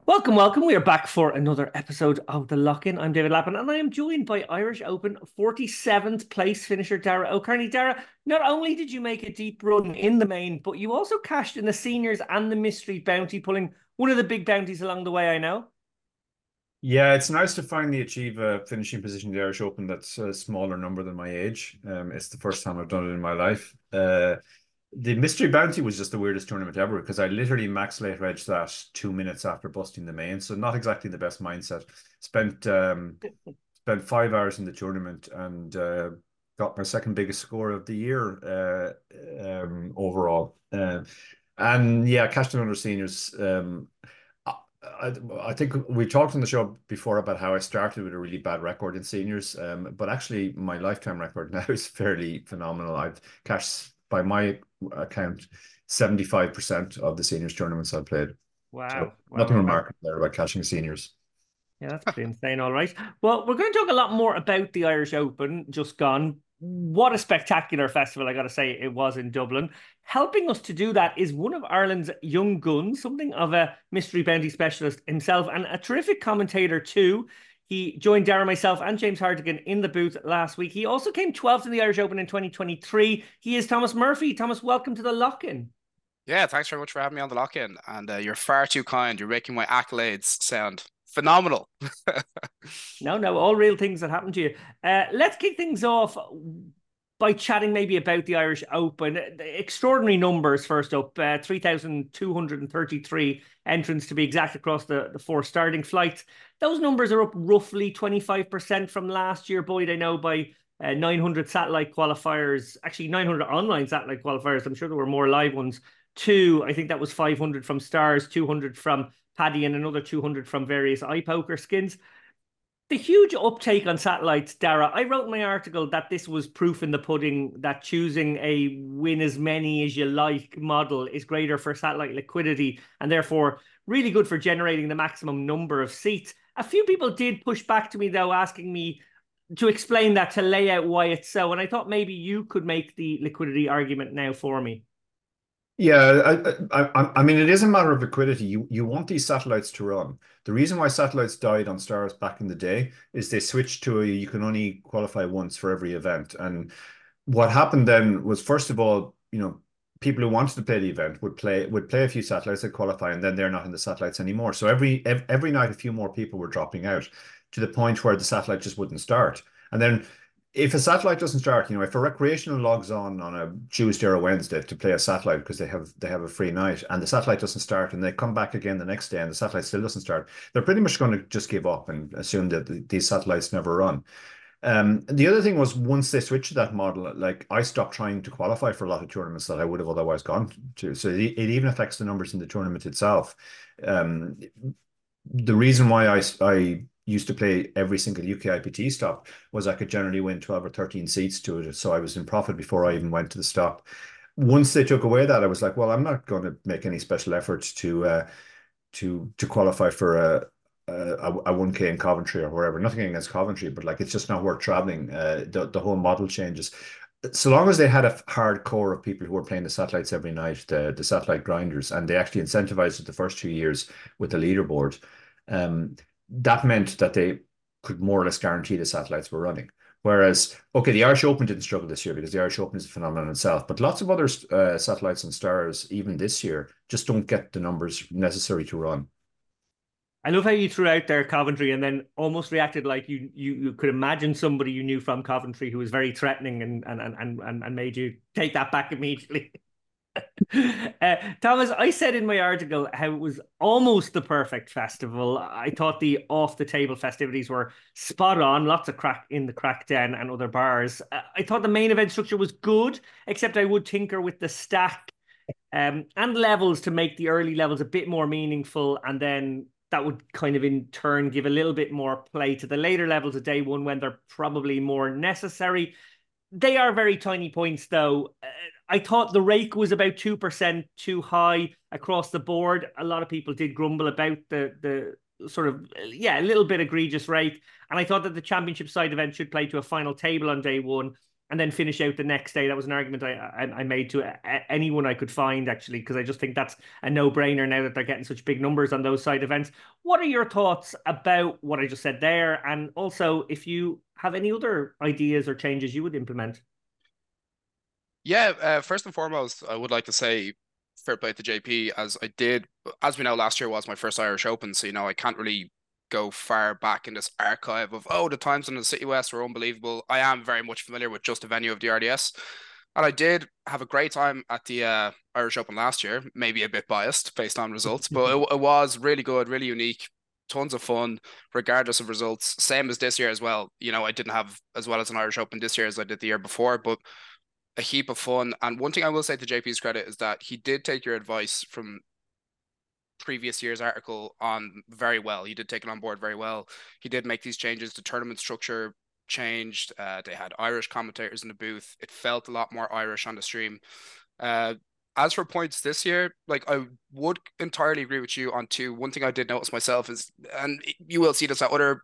Welcome, welcome. We are back for another episode of The Lock-In. I'm David Lappin, and I am joined by Irish Open 47th place finisher Dara O'Kearney. Dara, not only did you make a deep run in the main, but you also cashed in the seniors and the mystery bounty, pulling one of the big bounties along the way, I know. Yeah, it's nice to finally achieve a finishing position in the Irish Open that's a smaller number than my age. It's the first time I've done it in my life. The Mystery Bounty was just the weirdest tournament ever because I literally max late reg that 2 minutes after busting the main, so not exactly the best mindset. Spent spent 5 hours in the tournament and got my second biggest score of the year overall. And yeah, cashed in under seniors. I, I think we talked on the show before about how I started with a really bad record in seniors, but actually my lifetime record now is fairly phenomenal. I've cashed, by my account, 75% of the seniors tournaments I've played. So Wow, wow, nothing wow, wow. remarkable there about cashing seniors. Yeah, that's pretty insane. All right. Well, we're going to talk a lot more about the Irish Open just gone. What a spectacular festival, I got to say, it was in Dublin. Helping us to do that is one of Ireland's young guns, something of a mystery bounty specialist himself, and a terrific commentator too. He joined Darren, myself, and James Hartigan in the booth last week. He also came 12th in the Irish Open in 2023. He is Thomas Murphy. Thomas, welcome to the lock-in. Yeah, thanks very much for having me on the lock-in. And you're far too kind. You're making my accolades sound phenomenal. No, no, all real things that happened to you. Let's kick things off by chatting maybe about the Irish Open. The extraordinary numbers, first up, 3,233 entrants to be exact across the four starting flights. Those numbers are up roughly 25% from last year, Boyd, I know, by 900 satellite qualifiers, actually 900 online satellite qualifiers. I'm sure there were more live ones too. I think that was 500 from Stars, 200 from Paddy, and another 200 from various iPoker skins. The huge uptake on satellites, Dara, I wrote in my article that this was proof in the pudding that choosing a win as many as you like model is greater for satellite liquidity and therefore really good for generating the maximum number of seats. A few people did push back to me, though, asking me to explain that, to lay out why it's so. And I thought maybe you could make the liquidity argument now for me. Yeah, I mean, it is a matter of liquidity. You want these satellites to run. The reason why satellites died on Stars back in the day is they switched to you can only qualify once for every event. And what happened then was, first of all, people who wanted to play the event would play a few satellites that qualify, and then they're not in the satellites anymore. So every night, a few more people were dropping out to the point where the satellite just wouldn't start. And then if a satellite doesn't start, if a recreational logs on a Tuesday or a Wednesday to play a satellite because they have a free night and the satellite doesn't start and they come back again the next day and the satellite still doesn't start, they're pretty much going to just give up and assume that these satellites never run. The other thing was once they switched to that model, like I stopped trying to qualify for a lot of tournaments that I would have otherwise gone to. So it even affects the numbers in the tournament itself. Um, the reason why I used to play every single UK IPT stop was I could generally win 12 or 13 seats to it. So I was in profit before I even went to the stop. Once they took away that, I was like, well, I'm not going to make any special efforts to qualify for a 1K in Coventry or wherever. Nothing against Coventry, but like it's just not worth traveling. The whole model changes. So long as they had a hard core of people who were playing the satellites every night, the satellite grinders, and they actually incentivized it the first 2 years with the leaderboard, that meant that they could more or less guarantee the satellites were running. Whereas, okay, the Irish Open didn't struggle this year because the Irish Open is a phenomenon in itself, but lots of other satellites and stars, even this year, just don't get the numbers necessary to run. I love how you threw out there Coventry and then almost reacted like you could imagine somebody you knew from Coventry who was very threatening and made you take that back immediately. Thomas, I said in my article how it was almost the perfect festival. I thought the off the table festivities were spot on, lots of crack in the crack den and other bars. I thought the main event structure was good, except I would tinker with the stack and levels to make the early levels a bit more meaningful, and then that would kind of in turn give a little bit more play to the later levels of day one when they're probably more necessary. They are very tiny points, though. I thought the rake was about 2% too high across the board. A lot of people did grumble about the sort of, yeah, a little bit egregious rake. And I thought that the championship side event should play to a final table on day one. and then finish out the next day. That was an argument I made to anyone I could find, actually, because I just think that's a no-brainer now that they're getting such big numbers on those side events. What are your thoughts about what I just said there? And also, if you have any other ideas or changes you would implement? Yeah, first and foremost, I would like to say fair play to JP, as we know, last year was my first Irish Open, so I can't really go far back in this archive of the times in the City West were unbelievable. I am very much familiar with just the venue of the RDS, and I did have a great time at the Irish Open last year. Maybe a bit biased based on results, but it was really good, really unique. Tons of fun, regardless of results. Same as this year as well. I didn't have as well as an Irish Open this year as I did the year before, but a heap of fun. And one thing I will say to JP's credit is that he did take your advice from previous year's article on very well. He did take it on board very well. He did make these changes. The tournament structure changed. They had Irish commentators in the booth. It felt a lot more Irish on the stream. As for points this year, I would entirely agree with you on two. One thing I did notice myself is, and you will see this at other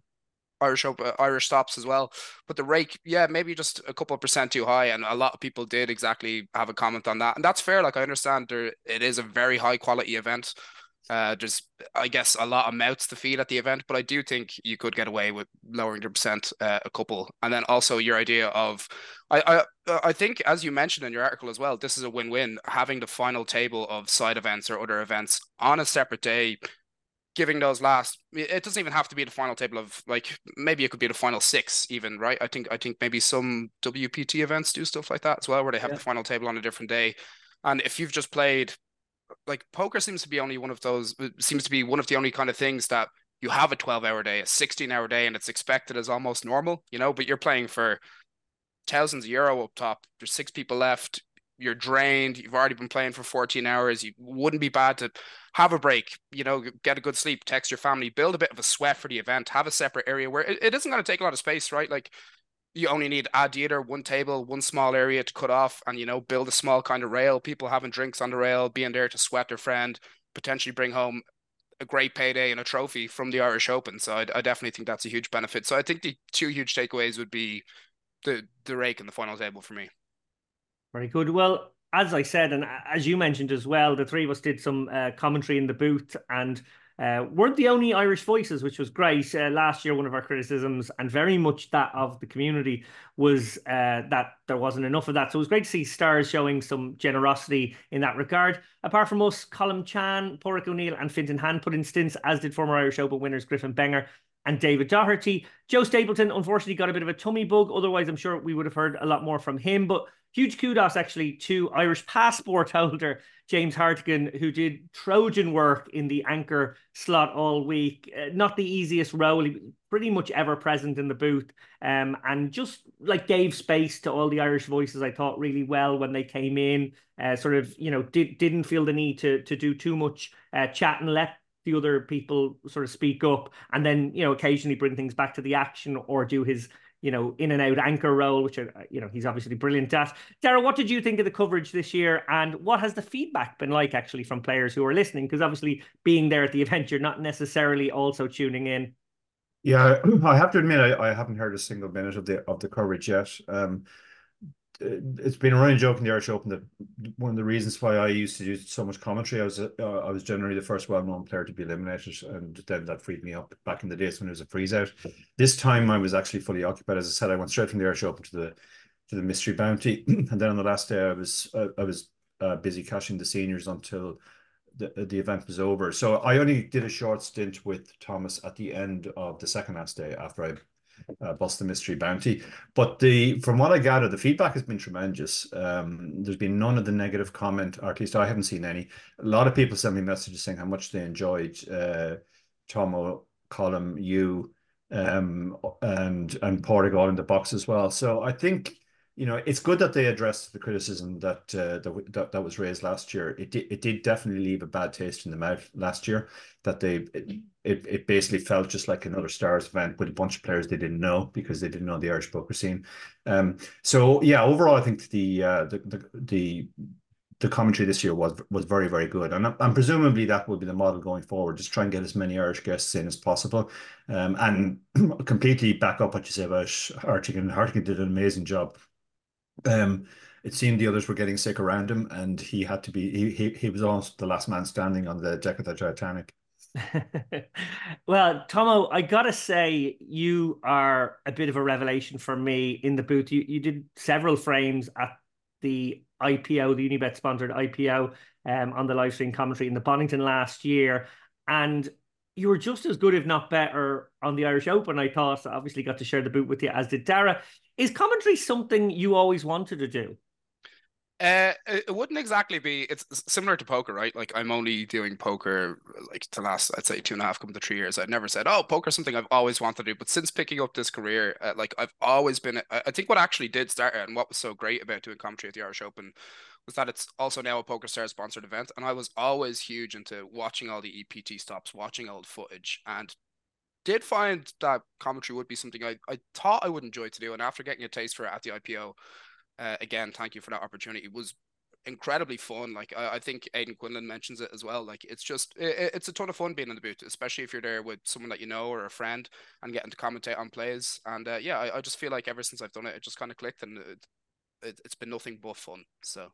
Irish stops as well. But the rake, yeah, maybe just a couple of percent too high, and a lot of people did exactly have a comment on that, and that's fair. I understand it is a very high quality event. There's, I guess, a lot of mouths to feed at the event, but I do think you could get away with lowering the percent a couple. And then also your idea of, I think, as you mentioned in your article as well, this is a win-win, having the final table of side events or other events on a separate day, giving those last, it doesn't even have to be the final table of, maybe it could be the final six even, right? I think maybe some WPT events do stuff like that as well, where they have the final table on a different day. And if you've just played, poker seems to be one of the only kind of things that you have a 12-hour day, a 16-hour day, and it's expected as almost normal, but you're playing for thousands of euro up top. There's 6 people left. You're drained. You've already been playing for 14 hours. You wouldn't be bad to have a break, get a good sleep, text your family, build a bit of a sweat for the event, have a separate area where it isn't going to take a lot of space, right? You only need add either one table, one small area to cut off, and build a small kind of rail, people having drinks on the rail, being there to sweat their friend, potentially bring home a great payday and a trophy from the Irish Open. So I definitely think that's a huge benefit. So I think the two huge takeaways would be the rake and the final table for me. Very good. Well, as I said, and as you mentioned as well, the three of us did some commentary in the booth, and weren't the only Irish voices, which was great. Last year, one of our criticisms, and very much that of the community, was that there wasn't enough of that. So it was great to see Stars showing some generosity in that regard. Apart from us, Colm Chan, Pádraig O'Neill and Fintan Hand put in stints, as did former Irish Open winners Griffin Benger and David Doherty. Joe Stapleton unfortunately got a bit of a tummy bug. Otherwise, I'm sure we would have heard a lot more from him. But huge kudos actually to Irish passport holder James Hartigan, who did Trojan work in the anchor slot all week. Not the easiest role. He was pretty much ever present in the booth, and just gave space to all the Irish voices, I thought, really well when they came in. Didn't feel the need to do too much chat and let the other people sort of speak up, and then occasionally bring things back to the action or do his in and out anchor role, which he's obviously brilliant at. Darragh, what did you think of the coverage this year, and what has the feedback been like actually from players who are listening? Because obviously being there at the event, you're not necessarily also tuning in. Yeah, I have to admit I haven't heard a single minute of the coverage yet. It's been a running joke in the Irish Open that one of the reasons why I used to do so much commentary, I was generally the first well-known player to be eliminated, and then that freed me up back in the days when it was a freeze out. This time I was actually fully occupied. As I said, I went straight from the Irish Open to the mystery bounty, and then on the last day I was busy cashing the seniors until the event was over. So I only did a short stint with Thomas at the end of the second last day after I bust the mystery bounty. But from what I gather, the feedback has been tremendous. There's been none of the negative comment, or at least I haven't seen any. A lot of people sent me messages saying how much they enjoyed Tomo, Colm, you, and Pádraig all in the box as well. So I think it's good that they addressed the criticism that was raised last year. It did definitely leave a bad taste in the mouth last year, that it basically felt just like another Stars event with a bunch of players they didn't know because they didn't know the Irish poker scene. So yeah, overall I think the commentary this year was very, very good, and presumably that will be the model going forward. Just try and get as many Irish guests in as possible, and completely back up what you say about Hartigan. Hartigan did an amazing job. Um, it seemed the others were getting sick around him, and he had to be. He was almost the last man standing on the deck of the Titanic. Well, Tomo, I gotta say, you are a bit of a revelation for me in the booth. You did several frames at the IPO, the Unibet sponsored IPO, on the live stream commentary in the Bonington last year, and you were just as good, if not better, on the Irish Open. I thought, obviously, got to share the booth with you, as did Dara. Is commentary something you always wanted to do? It wouldn't exactly be. It's similar to poker, right? Like I'm only doing poker like the last, I'd say 2.5, come to 3 years. I'd never said, "Oh, poker's something I've always wanted to do." But since picking up this career, like I've always been. I think what actually did start it, and what was so great about doing commentary at the Irish Open, was that it's also now a PokerStars sponsored event, and I was always huge into watching all the EPT stops, watching old footage, and did find that commentary would be something I thought I would enjoy to do. And after getting a taste for it at the IPO, again, thank you for that opportunity. It was incredibly fun. Like I think Aidan Quinlan mentions it as well. Like it's a ton of fun being in the booth, especially if you're there with someone that you know or a friend and getting to commentate on plays. And yeah, I just feel like ever since I've done it, it just kind of clicked, and it's been nothing but fun. So.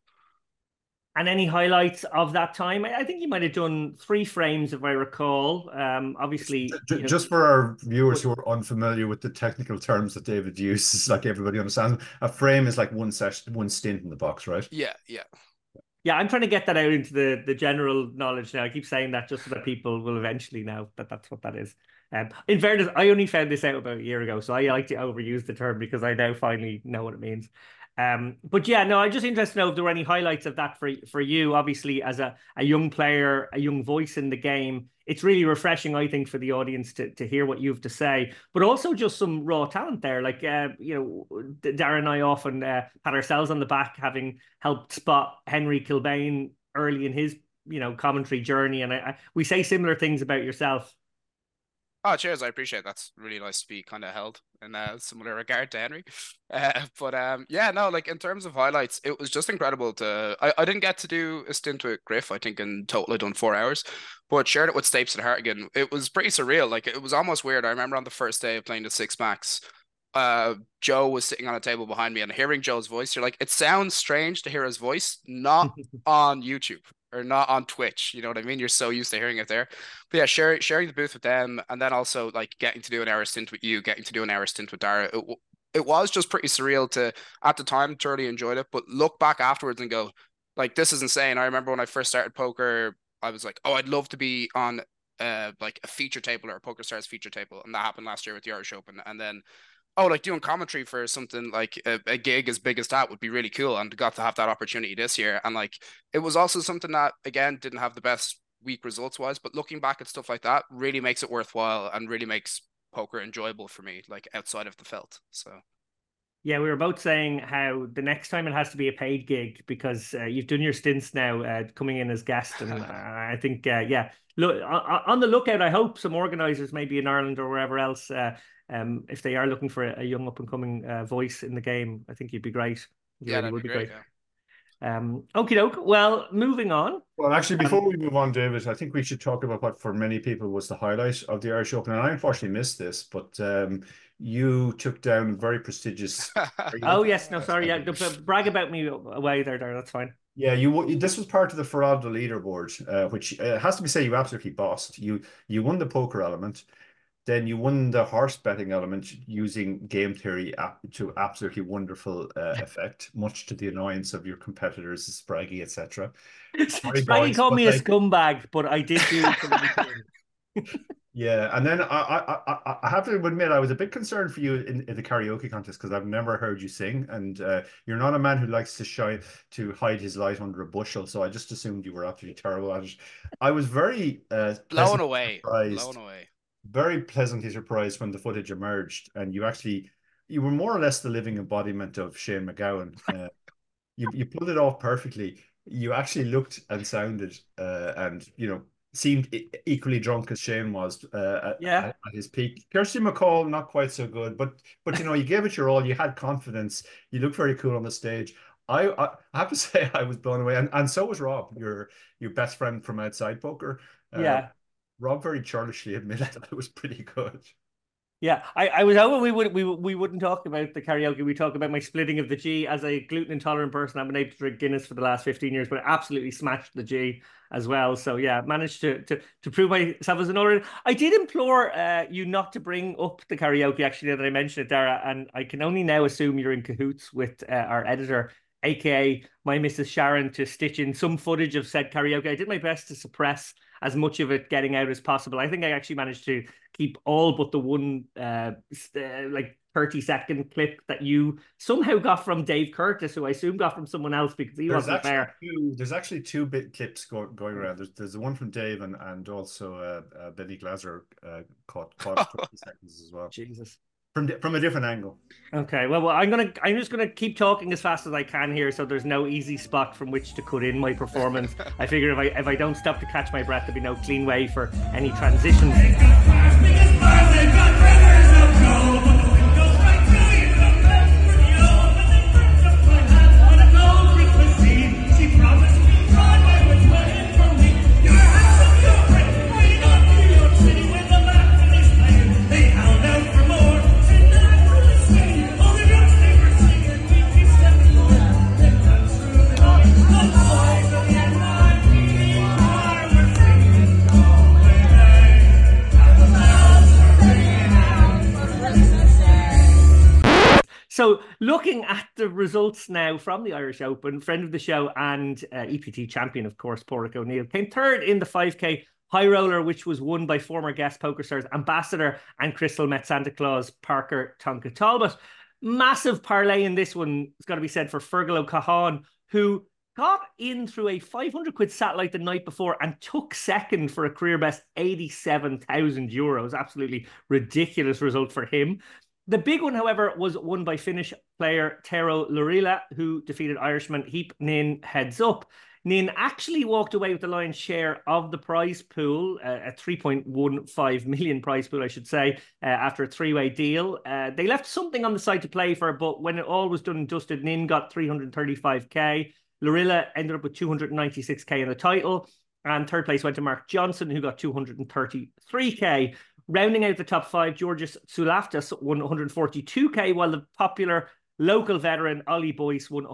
And any highlights of that time? I think you might have done 3 frames, if I recall. Obviously, Just for our viewers who are unfamiliar with the technical terms that David uses, like everybody understands, a frame is like one session, one stint in the box, right? Yeah, yeah. Yeah, I'm trying to get that out into the general knowledge now. I keep saying that just so that people will eventually know that that's what that is. In fairness, I only found this out about a year ago, so I like to overuse the term because I now finally know what it means. But yeah, no, I'm just interested to know if there were any highlights of that for you. Obviously, as a young player, a young voice in the game, it's really refreshing, I think, for the audience to hear what you have to say, but also just some raw talent there. Like, Darren and I often pat ourselves on the back, having helped spot Henry Kilbane early in his, commentary journey. And we say similar things about yourself. Oh, cheers. I appreciate it. That's really nice to be kind of held in a similar regard to Henry. But yeah, no, like in terms of highlights, it was just incredible I didn't get to do a stint with Griff. I think in total I done 4 hours, but shared it with Stapes and Hartigan. It was pretty surreal. Like it was almost weird. I remember on the first day of playing the six max, Joe was sitting on a table behind me, and hearing Joe's voice, you're like, it sounds strange to hear his voice, not on YouTube or not on Twitch. You know what I mean? You're so used to hearing it there. But yeah, sharing the booth with them, and then also like getting to do an hour stint with you, getting to do an hour stint with Dara. It was just pretty surreal to, at the time, thoroughly enjoyed it, but look back afterwards and go, like, this is insane. I remember when I first started poker, I was like, oh, I'd love to be on like a feature table or a PokerStars feature table, and that happened last year with the Irish Open. And then, oh, like doing commentary for something like a gig as big as that would be really cool, and got to have that opportunity this year. And like it was also something that, again, didn't have the best week results wise, but looking back at stuff like that really makes it worthwhile and really makes poker enjoyable for me, like outside of the felt. So Yeah, we were both saying how the next time it has to be a paid gig because you've done your stints now, coming in as guest, and I think yeah, look on the lookout. I hope some organisers, maybe in Ireland or wherever else, if they are looking for a young up and coming voice in the game, I think you'd be great. You yeah, really that'd be would be great. great. Yeah. Okie doke. Well, moving on. Well, actually, Um, before we move on, David, I think we should talk about what for many people was the highlight of the Irish Open. And I unfortunately missed this, but you took down very prestigious oh karaoke. yes, no, sorry, yeah, brag about me away there. That's fine. Yeah, this was part of the Farada leaderboard, which has to be said you absolutely bossed. You won the poker element, then you won the horse betting element using game theory to absolutely wonderful effect, much to the annoyance of your competitors, Spraggy, etc. Sorry, Spraggy boys, called but me a like, scumbag, but I did do the right thing. yeah. And then I have to admit I was a bit concerned for you in the karaoke contest because I've never heard you sing, and you're not a man who likes to hide his light under a bushel. So I just assumed you were absolutely terrible at it. I was very Blown pleasantly away, blown surprised, away. very pleasantly surprised when the footage emerged, and you were more or less the living embodiment of Shane McGowan. You pulled it off perfectly. You actually looked and sounded and seemed equally drunk as Shane was Yeah. at his peak. Kirsty McCall not quite so good, but you gave it your all. You had confidence. You looked very cool on the stage. I have to say I was blown away, and so was Rob, your best friend from outside poker. Uh, Yeah. Rob very churlishly admitted that it was pretty good. Yeah, I was hoping we wouldn't talk about the karaoke. We talk about my splitting of the G. As a gluten intolerant person, I've been able to drink Guinness for the last 15 years, but I absolutely smashed the G as well. So yeah, managed to prove myself as an order. I did implore you not to bring up the karaoke actually, now that I mentioned it, Dara, and I can only now assume you're in cahoots with our editor, aka my Mrs. Sharon, to stitch in some footage of said karaoke. I did my best to suppress as much of it getting out as possible. I think I actually managed to keep all but the one like 30-second clip that you somehow got from Dave Curtis, who I assume got from someone else because he wasn't there. There's actually two bit clips going around. There's the one from Dave and also Billy Glaser caught 30 seconds as well. Jesus. From a different angle. Okay, well, I'm just gonna keep talking as fast as I can here, so there's no easy spot from which to cut in my performance. I figure if I don't stop to catch my breath, there'll be no clean way for any transitions. So looking at the results now from the Irish Open, friend of the show and EPT champion, of course, Pádraig O'Neill, came third in the 5K high roller, which was won by former guest PokerStars ambassador and Crystal Met Santa Claus Parker Tonka Talbot. Massive parlay in this one, it's got to be said, for Fergal O'Cahan, who got in through a 500 quid satellite the night before and took second for a career best 87,000 euros. Absolutely ridiculous result for him. The big one, however, was won by Finnish player Tero Lorila, who defeated Irishman Heap Nin Heads Up. Nin actually walked away with the lion's share of the prize pool, a 3.15 million prize pool, I should say, after a three-way deal. They left something on the side to play for, but when it all was done and dusted, Nin got 335k. Lorila ended up with 296k in the title, and third place went to Mark Johnson, who got 233k. Rounding out the top five, Georgios Tsoulaftas won 142k, while the popular local veteran Ollie Boyce won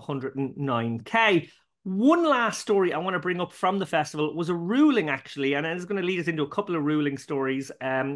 109k. One last story I want to bring up from the festival was a ruling, actually, and it's going to lead us into a couple of ruling stories.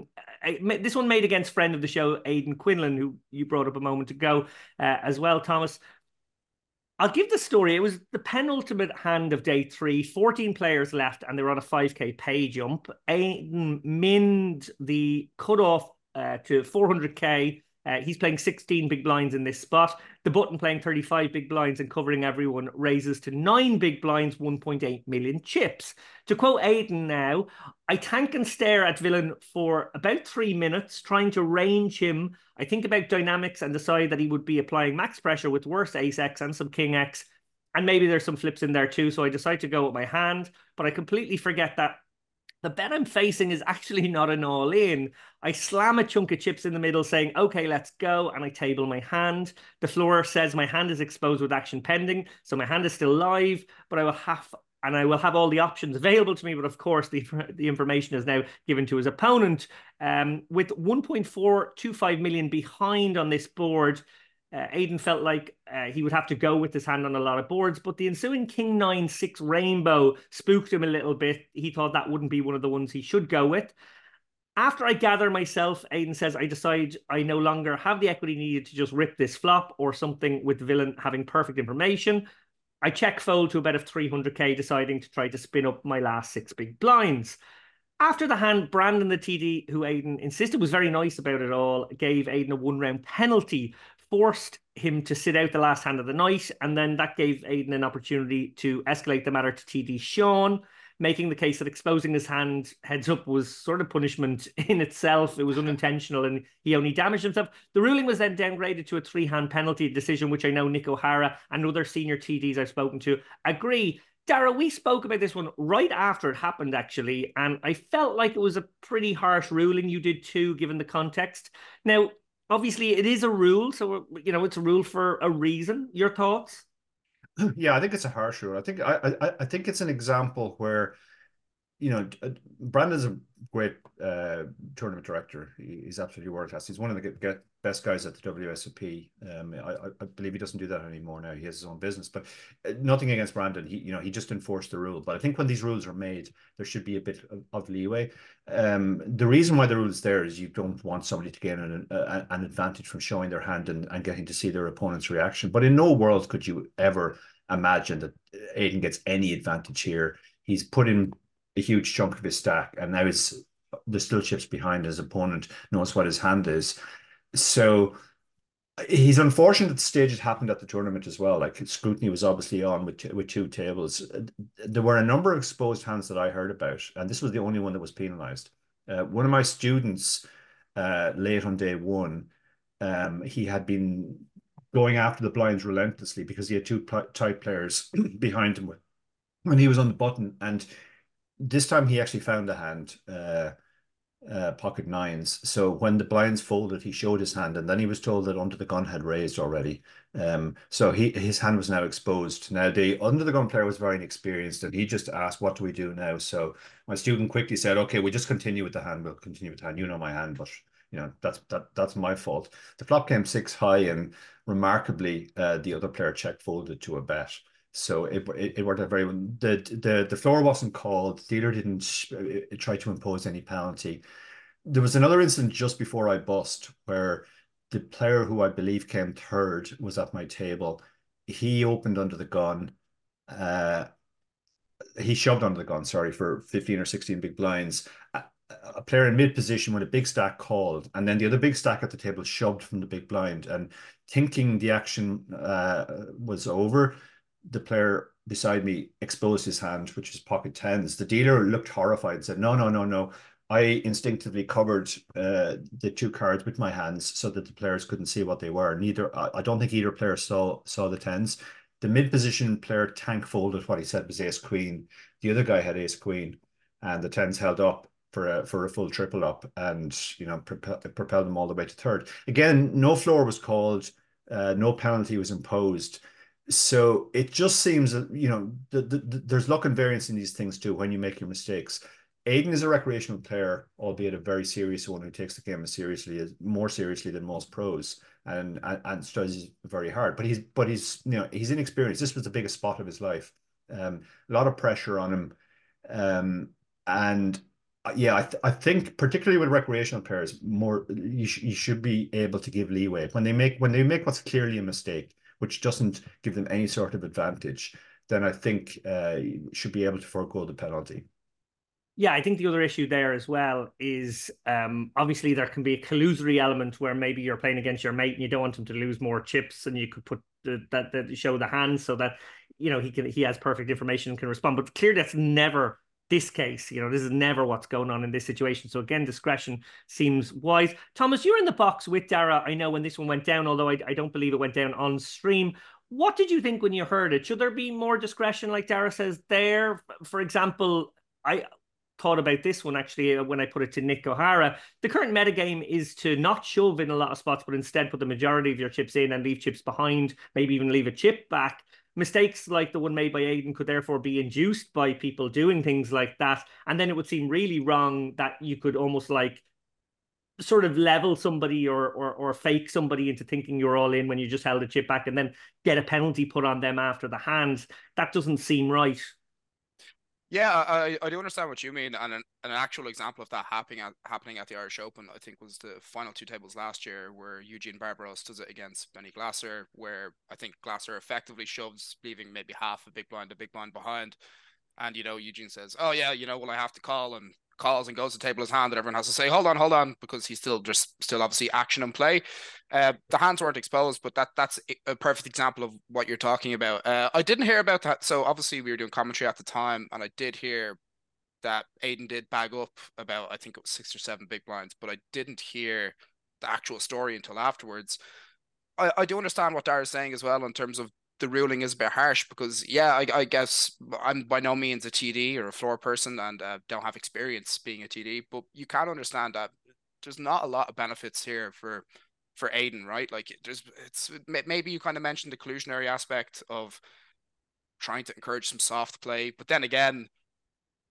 This one made against friend of the show, Aidan Quinlan, who you brought up a moment ago as well, Thomas. I'll give the story. It was the penultimate hand of day 3, 14 players left, and they were on a 5k pay jump. Aidan minned the cutoff to 400k. He's playing 16 big blinds in this spot. The button playing 35 big blinds and covering everyone raises to 9 big blinds, 1.8 million chips. To quote Aidan now, I tank and stare at villain for about 3 minutes, trying to range him. I think about dynamics and decide that he would be applying max pressure with worse ace-x and some king-x. And maybe there's some flips in there too, so I decide to go with my hand. But I completely forget that the bet I'm facing is actually not an all-in. I slam a chunk of chips in the middle saying, okay, let's go, and I table my hand. The floor says my hand is exposed with action pending, so my hand is still live, but I will have all the options available to me, but of course the information is now given to his opponent. With 1.425 million behind on this board, Aidan felt like he would have to go with his hand on a lot of boards, but the ensuing King 9-6 rainbow spooked him a little bit. He thought that wouldn't be one of the ones he should go with. After I gather myself, Aidan says, I decide I no longer have the equity needed to just rip this flop or something, with the villain having perfect information. I check fold to a bet of 300k, deciding to try to spin up my last 6 big blinds. After the hand, Brandon, the TD, who Aidan insisted was very nice about it all, gave Aidan a 1-round penalty, forced him to sit out the last hand of the night, and then that gave Aidan an opportunity to escalate the matter to TD Sean, making the case that exposing his hand heads up was sort of punishment in itself. It was unintentional and he only damaged himself. The ruling was then downgraded to a 3-hand penalty decision, which I know Nick O'Hara and other senior TDs I've spoken to agree. Dara, we spoke about this one right after it happened, actually, and I felt like it was a pretty harsh ruling. You did too, given the context. Now, obviously, it is a rule, so it's a rule for a reason. Your thoughts? Yeah, I think it's a harsh rule. I think it's an example where Brandon's a great tournament director. He's absolutely world class. He's one of the best guys at the WSOP. I believe he doesn't do that anymore now. He has his own business, but nothing against Brandon. He just enforced the rule. But I think when these rules are made, there should be a bit of leeway. The reason why the rule is there is you don't want somebody to gain an advantage from showing their hand and getting to see their opponent's reaction. But in no world could you ever imagine that Aidan gets any advantage here. He's put in a huge chunk of his stack, and now there's still chips behind. His opponent knows what his hand is. So he's unfortunate that the stage had happened at the tournament as well. Like, scrutiny was obviously on with two tables. There were a number of exposed hands that I heard about, and this was the only one that was penalized. One of my students, late on day one, he had been going after the blinds relentlessly because he had two tight players behind him when he was on the button, and this time he actually found a hand, pocket nines. So when the blinds folded, he showed his hand, and then he was told that under the gun had raised already. So his hand was now exposed. Now the under the gun player was very inexperienced, and he just asked, "What do we do now?" So my student quickly said, "Okay, we just continue with the hand. We'll continue with the hand. You know my hand, but that's my fault." The flop came 6 high, and remarkably, the other player check folded to a bet. So it worked out very well. The floor wasn't called. The dealer didn't try to impose any penalty. There was another incident just before I bust where the player who I believe came third was at my table. He opened under the gun. He shoved under the gun, sorry, for 15 or 16 big blinds. A player in mid position with a big stack called, and then the other big stack at the table shoved from the big blind. And thinking the action was over, the player beside me exposed his hand, which was pocket tens. The dealer looked horrified and said, "No, no, no, no. I instinctively covered the 2 cards with my hands so that the players couldn't see what they were. I don't think either player saw the tens." The mid position player tank folded what he said was ace queen. The other guy had ace queen, and the tens held up for a full triple up, and propelled them all the way to third. Again, no floor was called, no penalty was imposed. So it just seems that, there's luck and variance in these things too when you make your mistakes. Aidan is a recreational player, albeit a very serious one, who takes the game more seriously than most pros, and studies very hard. But he's inexperienced. This was the biggest spot of his life. A lot of pressure on him, and yeah, I think particularly with recreational players, you should be able to give leeway when they make what's clearly a mistake, which doesn't give them any sort of advantage. Then I think you should be able to forego the penalty. Yeah, I think the other issue there as well is obviously there can be a collusory element where maybe you're playing against your mate and you don't want him to lose more chips, and you could put that show the hand so that he has perfect information and can respond. But clearly that's never this case. This is never what's going on in this situation. So again, discretion seems wise. Thomas, you're in the box with Dara, I know, when this one went down, although I don't believe it went down on stream. What did you think when you heard it? Should there be more discretion, like Dara says there? For example, I thought about this one actually when I put it to Nick O'Hara. The current metagame is to not shove in a lot of spots, but instead put the majority of your chips in and leave chips behind, maybe even leave a chip back. Mistakes like the one made by Aidan could therefore be induced by people doing things like that. And then it would seem really wrong that you could almost like sort of level somebody or fake somebody into thinking you're all in when you just held a chip back and then get a penalty put on them after the hand. That doesn't seem right. Yeah, I do understand what you mean, and an actual example of that happening at the Irish Open, I think, was the final 2 tables last year, where Eugene Barbaros does it against Benny Glasser, where I think Glasser effectively shoves, leaving maybe half a big blind behind, and Eugene says, "Oh yeah, well, I have to call," and calls and goes to table his hand, and everyone has to say, hold on, because he's still obviously action and play. The hands weren't exposed, but that's a perfect example of what you're talking about. I didn't hear about that. So obviously we were doing commentary at the time, and I did hear that Aidan did bag up about, I think it was 6 or 7 big blinds, but I didn't hear the actual story until afterwards. I do understand what Dara's saying as well in terms of the ruling is a bit harsh, because I guess I'm by no means a TD or a floor person, and don't have experience being a TD, but you can understand that there's not a lot of benefits here for Aidan, right? Like maybe you kind of mentioned the collusionary aspect of trying to encourage some soft play, but then again,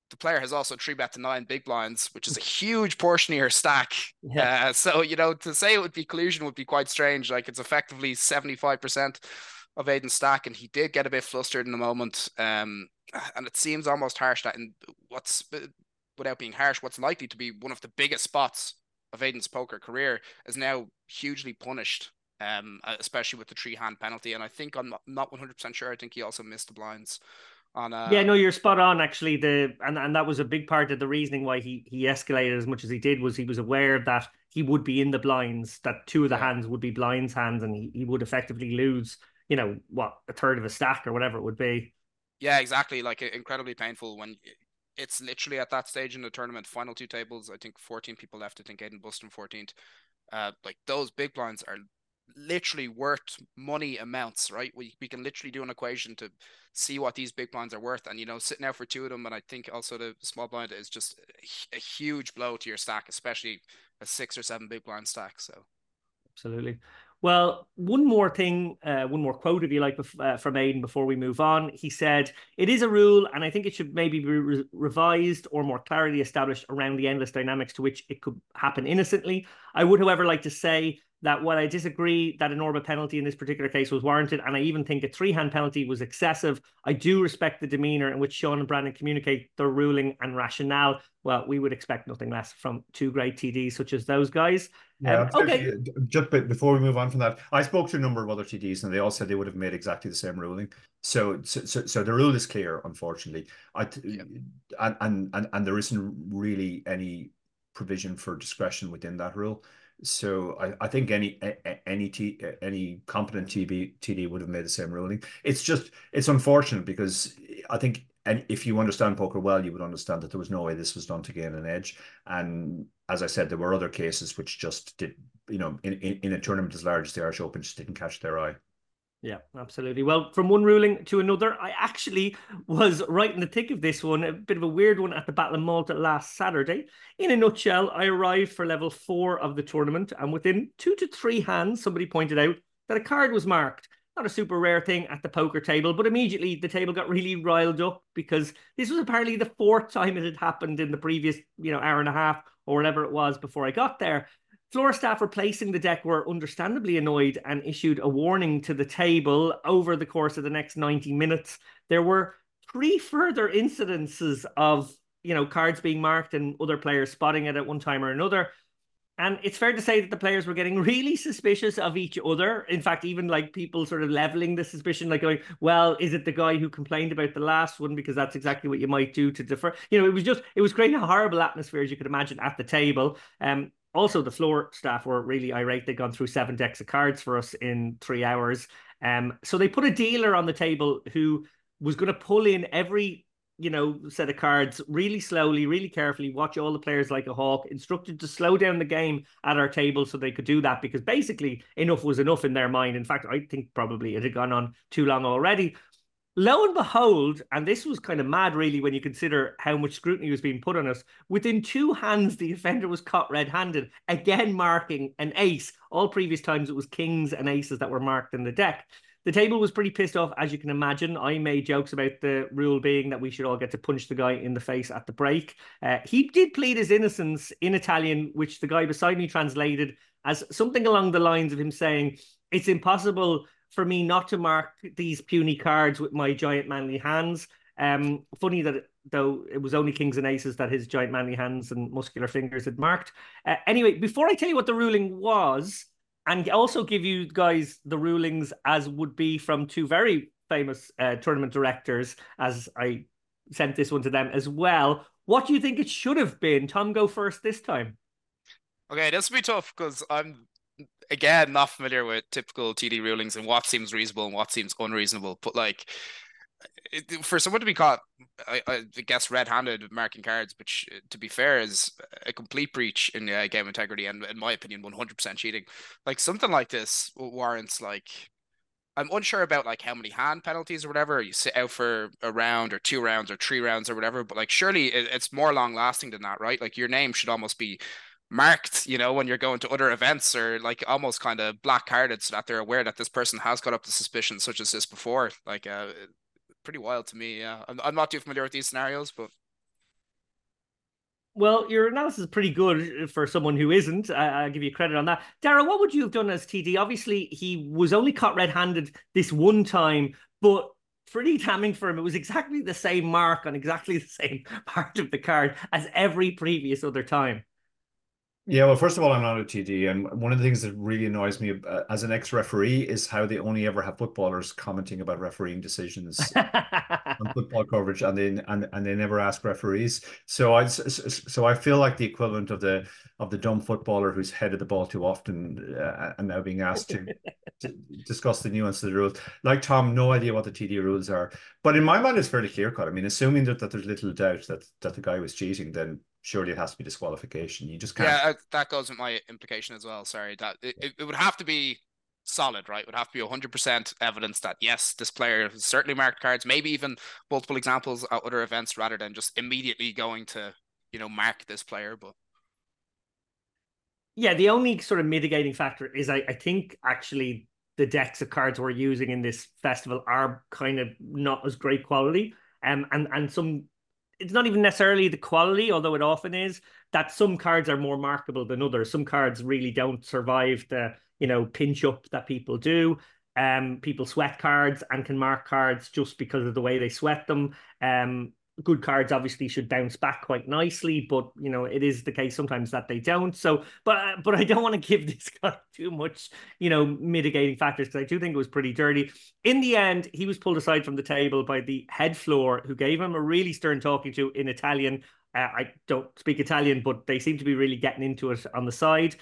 the player has also 3-bet to 9 big blinds, which is a huge portion of your stack. Yeah. So, to say it would be collusion would be quite strange. Like, it's effectively 75% of Aidan's stack, and he did get a bit flustered in the moment. And it seems almost harsh that without being harsh, what's likely to be one of the biggest spots of Aidan's poker career is now hugely punished, especially with the 3-hand penalty. And I think I'm not 100% sure. I think he also missed the blinds on Yeah, no, you're spot on actually. And that was a big part of the reasoning why he escalated as much as he did, was he was aware that he would be in the blinds, that 2 of the hands would be blinds hands, and he would effectively lose, what, a third of a stack or whatever it would be. Yeah, exactly. Like, incredibly painful when it's literally at that stage in the tournament, final 2 tables. I think 14 people left. I think Aidan Buston 14th. Like, those big blinds are literally worth money amounts, right? We can literally do an equation to see what these big blinds are worth, and sitting out for 2 of them, and I think also the small blind is just a huge blow to your stack, especially a 6 or 7 big blind stack. So Absolutely. Well, one more thing, one more quote, if you like, from Aidan before we move on. He said, "It is a rule, and I think it should maybe be revised or more clarity established around the endless dynamics to which it could happen innocently. I would, however, like to say that while I disagree that an Orbit penalty in this particular case was warranted, and I even think a 3-hand penalty was excessive, I do respect the demeanour in which Sean and Brandon communicate their ruling and rationale. Well, we would expect nothing less from 2 great TDs such as those guys." Yeah, Okay. just before we move on from that, I spoke to a number of other TDs, and they all said they would have made exactly the same ruling. So the rule is clear, unfortunately. And there isn't really any provision for discretion within that rule. So I think any competent TD would have made the same ruling. It's unfortunate because I think, and if you understand poker well, you would understand that there was no way this was done to gain an edge. And as I said, there were other cases which just did, in a tournament as large as the Irish Open, just didn't catch their eye. Yeah, absolutely. Well, from one ruling to another, I actually was right in the thick of this one, a bit of a weird one at the Battle of Malta last Saturday. In a nutshell, I arrived for level 4 of the tournament, and within 2 to 3 hands, somebody pointed out that a card was marked. Not a super rare thing at the poker table, but immediately the table got really riled up because this was apparently the 4th time it had happened in the previous, hour and a half or whatever it was before I got there. Floor staff replacing the deck were understandably annoyed and issued a warning to the table over the course of the next 90 minutes. There were 3 further incidences of, cards being marked and other players spotting it at one time or another. And it's fair to say that the players were getting really suspicious of each other. In fact, even like people sort of leveling the suspicion, like going, well, is it the guy who complained about the last one? Because that's exactly what you might do to defer. It was creating a horrible atmosphere, as you could imagine, at the table. Also, the floor staff were really irate. They'd gone through 7 decks of cards for us in 3 hours. So they put a dealer on the table who was going to pull in every set of cards really slowly, really carefully, watch all the players like a hawk, instructed to slow down the game at our table so they could do that, because basically enough was enough in their mind. In fact, I think probably it had gone on too long already. Lo and behold, and this was kind of mad really when you consider how much scrutiny was being put on us, within 2 hands the offender was caught red-handed, again marking an ace. All previous times it was kings and aces that were marked in the deck. The table was pretty pissed off, as you can imagine. I made jokes about the rule being that we should all get to punch the guy in the face at the break. He did plead his innocence in Italian, which the guy beside me translated as something along the lines of him saying, "It's impossible for me not to mark these puny cards with my giant manly hands." Funny that though it was only kings and aces that his giant manly hands and muscular fingers had marked. Anyway, before I tell you what the ruling was, and also give you guys the rulings as would be from 2 very famous tournament directors, as I sent this one to them as well, what do you think it should have been? Tom, go first this time. Okay, this will be tough because I'm, again, not familiar with typical TD rulings and what seems reasonable and what seems unreasonable. But like, for someone to be caught, I guess, red-handed marking cards, which, to be fair, is a complete breach in game integrity and, in my opinion, 100% cheating. Like, something like this warrants, like, I'm unsure about like how many hand penalties or whatever. You sit out for a round or 2 rounds or 3 rounds or whatever, but like, surely it's more long-lasting than that, right? Like, your name should almost be marked, when you're going to other events, or like almost kind of black carded so that they're aware that this person has got up to suspicion such as this before. Like, pretty wild to me. Yeah, I'm not too familiar with these scenarios, but Well, your analysis is pretty good for someone who isn't. I'll give you credit on that. Dara, what would you have done as TD? Obviously, he was only caught red-handed this one time, but pretty damning for him. It was exactly the same mark on exactly the same part of the card as every previous other time. Yeah, well, first of all, I'm not a TD, and one of the things that really annoys me as an ex-referee is how they only ever have footballers commenting about refereeing decisions on football coverage, and they never ask referees. So I feel like the equivalent of the dumb footballer who's headed the ball too often and now being asked to discuss the nuance of the rules. Like Tom, no idea what the TD rules are, but in my mind, it's fairly clear cut. I mean, assuming that there's little doubt that the guy was cheating, then surely it has to be disqualification. You just can't. Yeah, that goes with my implication as well. Sorry, that it would have to be solid, right? It would have to be 100% evidence that yes, this player has certainly marked cards, maybe even multiple examples at other events, rather than just immediately going to, mark this player. But yeah, the only sort of mitigating factor is I think actually the decks of cards we're using in this festival are kind of not as great quality. And some it's not even necessarily the quality, although it often is, that some cards are more markable than others. Some cards really don't survive the, pinch up that people do. People sweat cards and can mark cards just because of the way they sweat them. Good cards obviously should bounce back quite nicely, but it is the case sometimes that they don't. So, but I don't want to give this guy too much, mitigating factors, because I do think it was pretty dirty. In the end, he was pulled aside from the table by the head floor, who gave him a really stern talking to in Italian. I don't speak Italian, but they seem to be really getting into it on the side.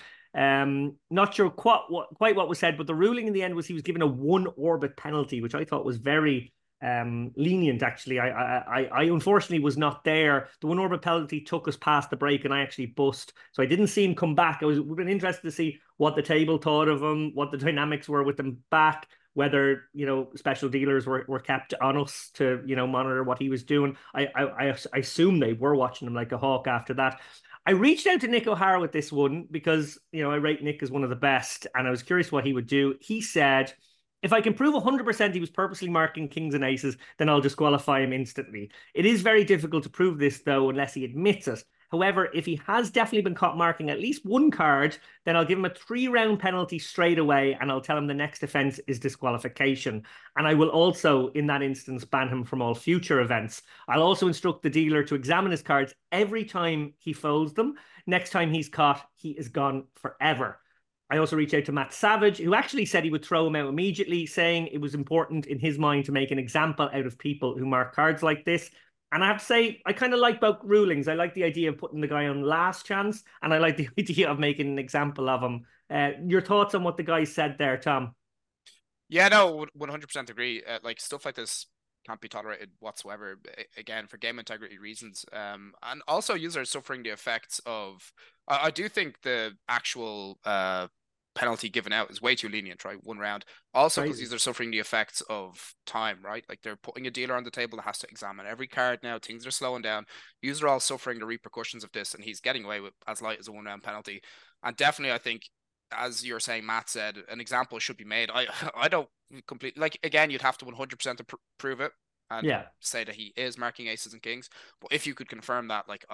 Not sure quite what was said, but the ruling in the end was he was given a 1-orbit penalty, which I thought was very lenient. Actually, I unfortunately was not there. The 1-orbit penalty took us past the break, and I actually bust, so I didn't see him come back. We've been interested to see what the table thought of him, what the dynamics were with him back, whether special dealers were kept on us to monitor what he was doing. I assume they were watching him like a hawk after that. I reached out to Nick O'Hara with this one because I rate Nick as one of the best, and I was curious what he would do. He said, if I can prove 100% he was purposely marking kings and aces, then I'll disqualify him instantly. It is very difficult to prove this, though, unless he admits it. However, if he has definitely been caught marking at least one card, then I'll give him a 3-round penalty straight away, and I'll tell him the next offence is disqualification. And I will also, in that instance, ban him from all future events. I'll also instruct the dealer to examine his cards every time he folds them. Next time he's caught, he is gone forever. I also reached out to Matt Savage, who actually said he would throw him out immediately, saying it was important in his mind to make an example out of people who mark cards like this. And I have to say, I kind of like both rulings. I like the idea of putting the guy on last chance, and I like the idea of making an example of him. Your thoughts on what the guy said there, Tom? yeah, no, 100% agree. Like stuff like this can't be tolerated whatsoever. Again, for game integrity reasons, and also users suffering the effects of. I do think the actual penalty given out is way too lenient, right? 1 round. Also, because these are suffering the effects of time, right? Like they're putting a dealer on the table that has to examine every card now. Things are slowing down. Users are all suffering the repercussions of this, and he's getting away with as light as a 1-round penalty. And definitely, I think, as you're saying, Matt said, an example should be made. I don't completely like. Again, you'd have to 100% prove it and say that he is marking aces and kings. But if you could confirm that, like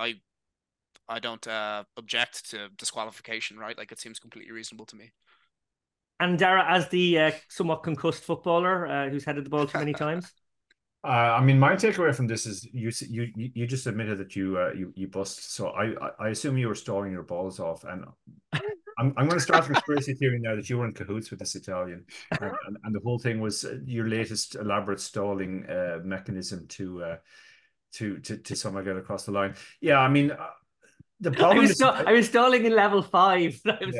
I don't object to disqualification, right? Like it seems completely reasonable to me. And Dara, as the somewhat concussed footballer who's headed the ball too many times. I mean, my takeaway from this is you just admitted that you bust. So I assume you were stalling your balls off, and I'm going to start a conspiracy theory now that you were in cahoots with this Italian, and the whole thing was your latest elaborate stalling mechanism to somehow get across the line. Yeah, I mean. The problem I was stalling in level 5.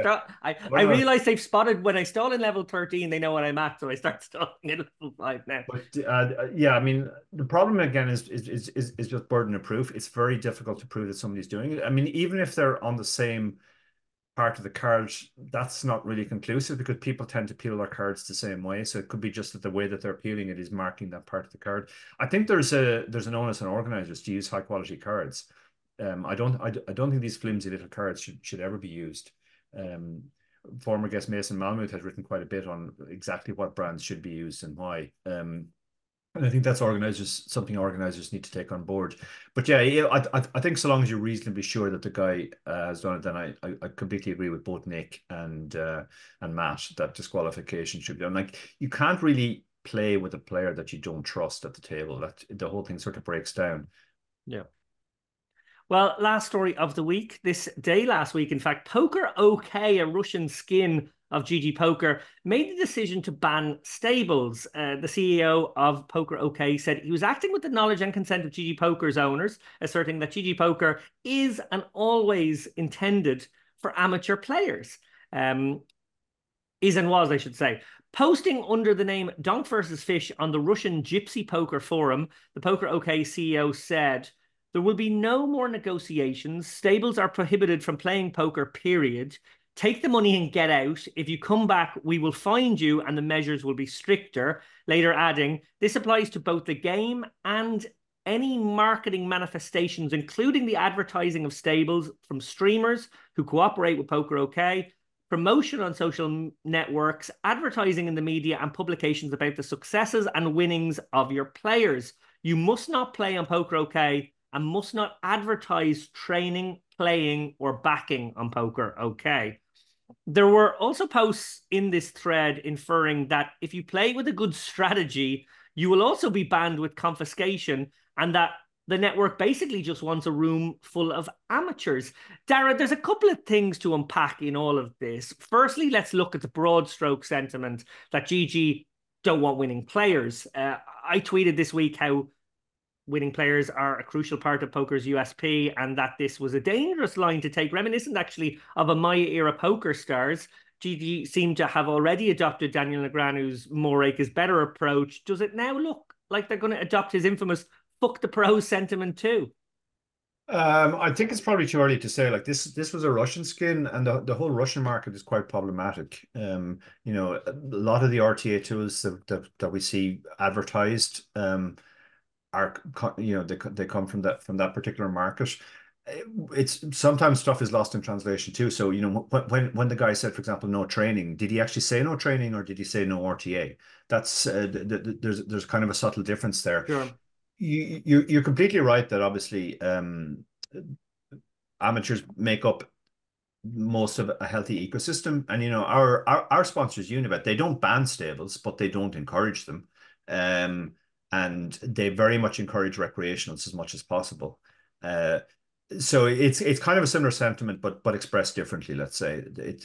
I realized they've spotted when I stall in level 13, they know what I'm at, so I start stalling in level 5 now. But yeah, I mean, the problem again is just burden of proof. It's very difficult to prove that somebody's doing it. I mean, even if they're on the same part of the card, that's not really conclusive because people tend to peel their cards the same way. So it could be just that the way that they're peeling it is marking that part of the card. I think there's an onus on organizers to use high quality cards. I don't think these flimsy little cards should ever be used. Former guest Mason Malmuth has written quite a bit on exactly what brands should be used and why. And I think that's something organizers need to take on board. But yeah, I think so long as you're reasonably sure that the guy has done it, then I completely agree with both Nick and Matt that disqualification should be done. Like you can't really play with a player that you don't trust at the table. That the whole thing sort of breaks down. Yeah. Well, last story of the week. This day last week, in fact, Poker OK, a Russian skin of GG Poker, made the decision to ban stables. The CEO of Poker OK said he was acting with the knowledge and consent of GG Poker's owners, asserting that GG Poker is and always intended for amateur players. Is and was, I should say. Posting under the name Donk versus Fish on the Russian Gypsy Poker Forum, the Poker OK CEO said, there will be no more negotiations. Stables are prohibited from playing poker, period. Take the money and get out. If you come back, we will find you and the measures will be stricter. Later adding, this applies to both the game and any marketing manifestations, including the advertising of stables from streamers who cooperate with Poker OK, promotion on social networks, advertising in the media, and publications about the successes and winnings of your players. You must not play on Poker OK and must not advertise training, playing, or backing on Poker OK. There were also posts in this thread inferring that if you play with a good strategy, you will also be banned with confiscation, and that the network basically just wants a room full of amateurs. Dara, there's a couple of things to unpack in all of this. Firstly, let's look at the broad stroke sentiment that GG don't want winning players. I tweeted this week how winning players are a crucial part of poker's USP, and that this was a dangerous line to take, reminiscent actually of a Maya era Poker Stars. GG seemed to have already adopted Daniel Negreanu's more rake is better approach. Does it now look like they're going to adopt his infamous fuck the pros sentiment too? I think it's probably too early to say. Like this was a Russian skin, and the whole Russian market is quite problematic. A lot of the RTA tools that we see advertised, are they come from that particular market. It's sometimes stuff is lost in translation too. So when the guy said, for example, no training, did he actually say no training or did he say no RTA? That's there's kind of a subtle difference there. Sure. You're completely right that obviously amateurs make up most of a healthy ecosystem, and our sponsors Unibet, they don't ban stables, but they don't encourage them. And they very much encourage recreationals as much as possible. So it's kind of a similar sentiment, but expressed differently. Let's say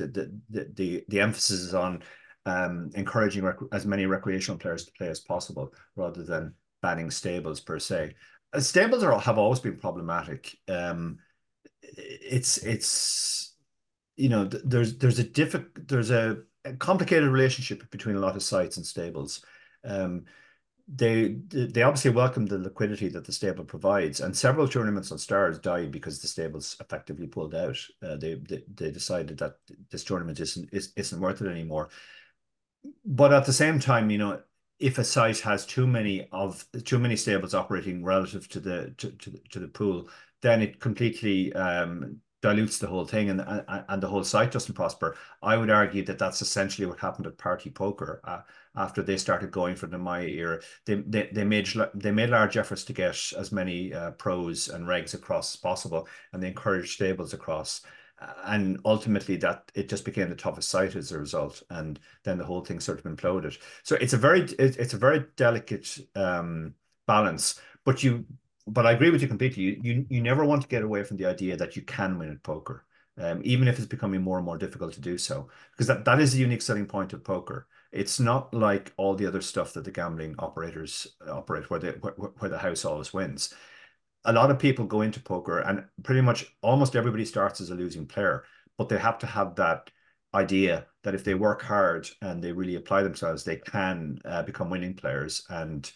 the emphasis is on encouraging as many recreational players to play as possible, rather than banning stables per se. Stables have always been problematic. It's there's a complicated relationship between a lot of sites and stables. They obviously welcome the liquidity that the stable provides, and several tournaments on Stars died because the stables effectively pulled out. They decided that this tournament isn't worth it anymore. But at the same time, if a site has too many stables operating relative to the pool, then it completely dilutes the whole thing, and the whole site doesn't prosper. I would argue that that's essentially what happened at Party Poker after they started going for the Maya era. They made large efforts to get as many pros and regs across as possible, and they encouraged stables across. And ultimately, that it just became the toughest site as a result, and then the whole thing sort of imploded. So it's a very delicate balance, but I agree with you completely. You never want to get away from the idea that you can win at poker, even if it's becoming more and more difficult to do so, because that is the unique selling point of poker. It's not like all the other stuff that the gambling operators operate, where the house always wins. A lot of people go into poker, and pretty much almost everybody starts as a losing player, but they have to have that idea that if they work hard and they really apply themselves, they can become winning players, and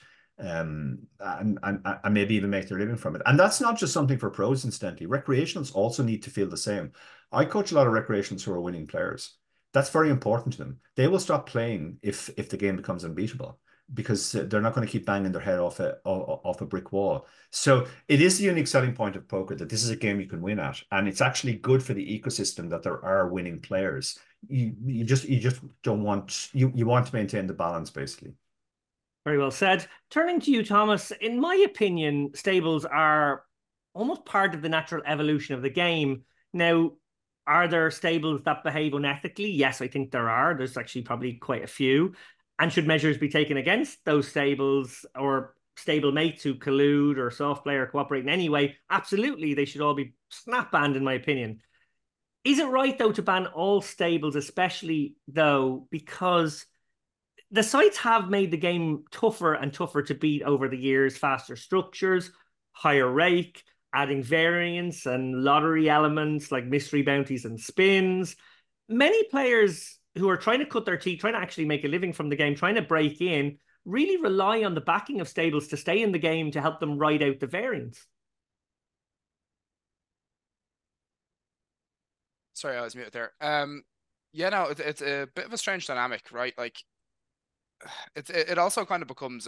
maybe even make their living from it. And that's not just something for pros, incidentally. Recreationals also need to feel the same. I coach a lot of recreationals who are winning players. That's very important to them. They will stop playing if the game becomes unbeatable, because they're not going to keep banging their head off a brick wall. So it is the unique selling point of poker that this is a game you can win at, and it's actually good for the ecosystem that there are winning players. You just don't want you want to maintain the balance, basically. Very well said. Turning to you, Thomas, in my opinion, stables are almost part of the natural evolution of the game. Now, are there stables that behave unethically? Yes, I think there are. There's actually probably quite a few. And should measures be taken against those stables or stable mates who collude or soft play or cooperate in any way? Absolutely, they should all be snap banned, in my opinion. Is it right, though, to ban all stables, especially, though, because the sites have made the game tougher and tougher to beat over the years? Faster structures, higher rake, adding variance and lottery elements like mystery bounties and spins. Many players who are trying to cut their teeth, trying to actually make a living from the game, trying to break in, really rely on the backing of stables to stay in the game to help them ride out the variance. Sorry, I was muted there. Yeah, no, it's a bit of a strange dynamic, right? Like, it also kind of becomes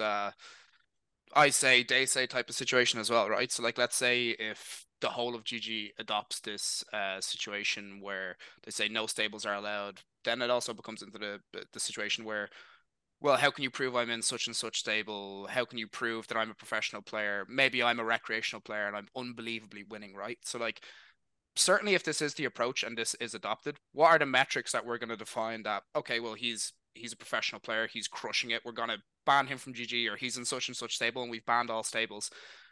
I say, they say type of situation as well, right? So, like, let's say if the whole of GG adopts this situation where they say no stables are allowed, then it also becomes into the situation where, well, how can you prove I'm in such and such stable? How can you prove that I'm a professional player? Maybe I'm a recreational player and I'm unbelievably winning, right? So, like, certainly if this is the approach and this is adopted, what are the metrics that we're going to define that, okay, well, he's a professional player, he's crushing it, we're going to ban him from GG, or he's in such and such stable and we've banned all stables.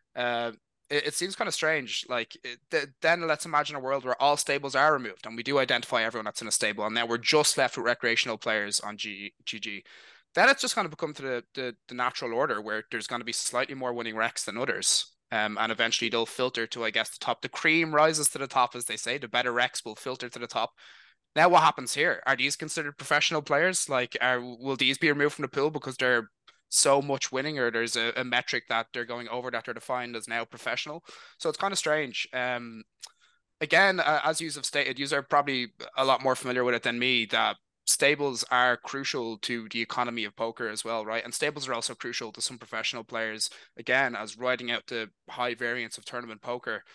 It seems kind of strange. Like, then let's imagine a world where all stables are removed and we do identify everyone that's in a stable, and now we're just left with recreational players on GG. Then it's just going to become to the natural order where there's going to be slightly more winning recs than others. And eventually they'll filter to, I guess, the top. The cream rises to the top, as they say. The better recs will filter to the top. Now, what happens here? Are these considered professional players? Like, will these be removed from the pool because they're so much winning, or there's a metric that they're going over that they're defined as now professional? So it's kind of strange. Again, as you have stated, you are probably a lot more familiar with it than me, that stables are crucial to the economy of poker as well, right? And stables are also crucial to some professional players, again, as riding out the high variance of tournament poker.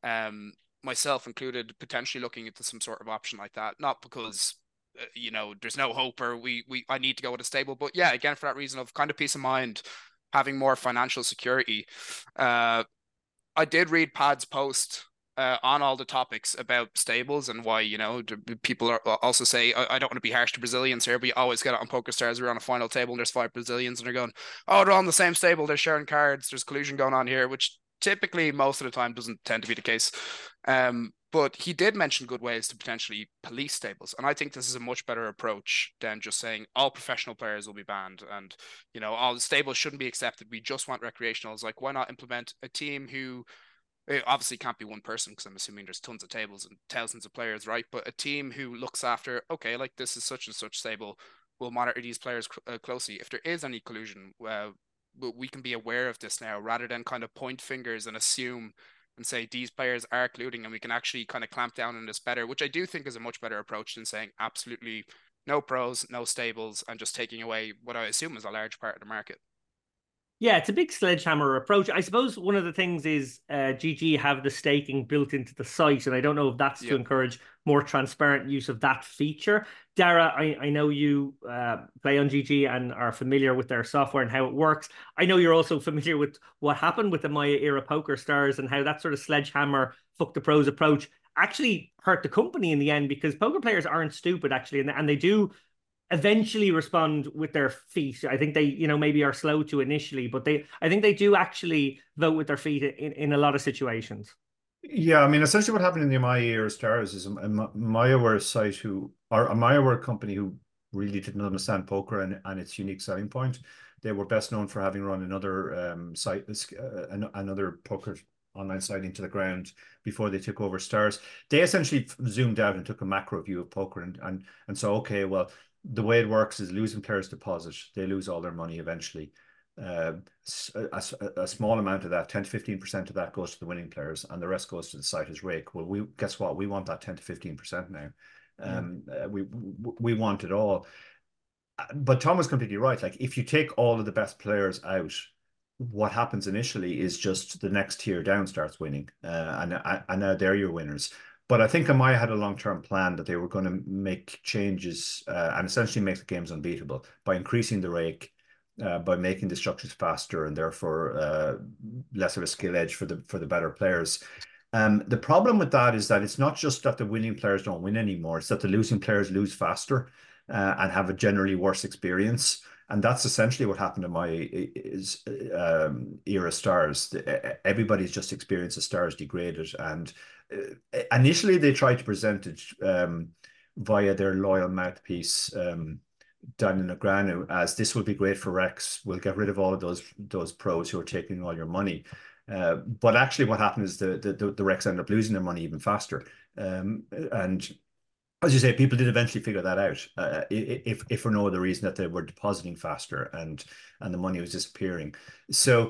Myself included, potentially looking into some sort of option like that, not because there's no hope or I need to go with a stable, but yeah, again, for that reason of kind of peace of mind, having more financial security. I did read Pad's post on all the topics about stables and why, people are also say, I don't want to be harsh to Brazilians here, but you always get it on PokerStars. We're on a final table and there's 5 Brazilians and they're going, oh, they're on the same stable, they're sharing cards, there's collusion going on here, which typically most of the time doesn't tend to be the case. But he did mention good ways to potentially police stables. And I think this is a much better approach than just saying all professional players will be banned and, all the stables shouldn't be accepted. We just want recreationals. Like, why not implement a team who, it obviously can't be one person because I'm assuming there's tons of tables and thousands of players, right? But a team who looks after, okay, like this is such and such stable, will monitor these players closely. If there is any collusion, we can be aware of this now rather than kind of point fingers and assume and say these players are colluding, and we can actually kind of clamp down on this better, which I do think is a much better approach than saying absolutely no pros, no stables, and just taking away what I assume is a large part of the market. Yeah, it's a big sledgehammer approach. I suppose one of the things is GG have the staking built into the site, and I don't know if that's to encourage more transparent use of that feature. Dara, I know you play on GG and are familiar with their software and how it works. I know you're also familiar with what happened with the Maya era PokerStars and how that sort of sledgehammer fuck the pros approach actually hurt the company in the end, because poker players aren't stupid, actually, and they do eventually respond with their feet. I think they, maybe are slow to initially, but I think they do actually vote with their feet in a lot of situations. Yeah, I mean, essentially what happened in the Maya era stars is Maya were a site Maya were a company who really didn't understand poker and its unique selling point. They were best known for having run another site, another poker online site into the ground before they took over Stars. They essentially zoomed out and took a macro view of poker and so, okay, well, the way it works is losing players deposit. They lose all their money eventually. A small amount of that, 10 to 15% of that goes to the winning players, and the rest goes to the site as rake. Well, guess what? We want that 10 to 15% now. We want it all. But Tom was completely right. Like, if you take all of the best players out, what happens initially is just the next tier down starts winning, and now they're your winners. But I think Amaya had a long-term plan that they were going to make changes and essentially make the games unbeatable by increasing the rake, by making the structures faster and therefore less of a skill edge for the better players. The problem with that is that it's not just that the winning players don't win anymore, it's that the losing players lose faster and have a generally worse experience. And that's essentially what happened to my era Stars. Everybody's just experienced as Stars degraded. And initially they tried to present it via their loyal mouthpiece, Daniel Negreanu, as this will be great for Rex. We'll get rid of all of those pros who are taking all your money. But actually what happened is the Rex ended up losing their money even faster. And as you say, people did eventually figure that out, if for no other reason that they were depositing faster and the money was disappearing. So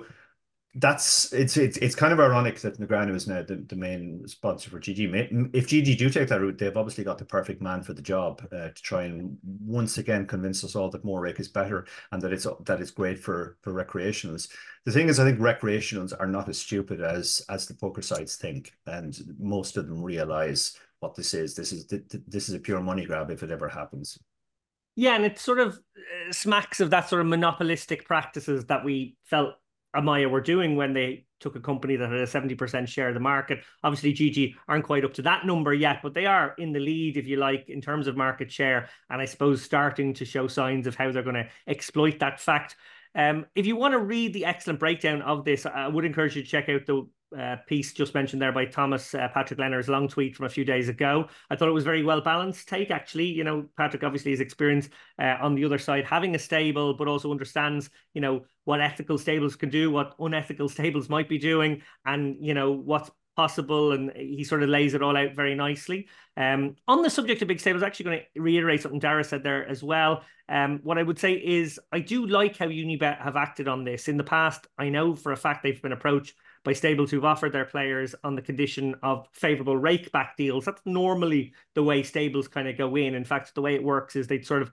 it's kind of ironic that Negreanu is now the main sponsor for GG. If GG do take that route, they've obviously got the perfect man for the job to try and once again convince us all that more rake is better and that it's great for recreationals. The thing is, I think recreationals are not as stupid as the poker sites think, and most of them realize what this is. This is a pure money grab if it ever happens. Yeah, and it sort of smacks of that sort of monopolistic practices that we felt Amaya were doing when they took a company that had a 70% share of the market. Obviously, GG aren't quite up to that number yet, but they are in the lead, if you like, in terms of market share, and I suppose starting to show signs of how they're going to exploit that fact. If you want to read the excellent breakdown of this, I would encourage you to check out the piece just mentioned there by Thomas Patrick Leonard's long tweet from a few days ago. I thought it was very well balanced take, actually. You know, Patrick obviously has experience on the other side having a stable, but also understands, you know, what ethical stables can do, what unethical stables might be doing, and, you know, what's possible, and he sort of lays it all out very nicely. On the subject of big stables, I'm actually going to reiterate something Dara said there as well. What I would say is I do like how Unibet have acted on this. In the past, I know for a fact they've been approached by stables who've offered their players on the condition of favourable rake back deals. That's normally the way stables kind of go in. In fact, the way it works is they'd sort of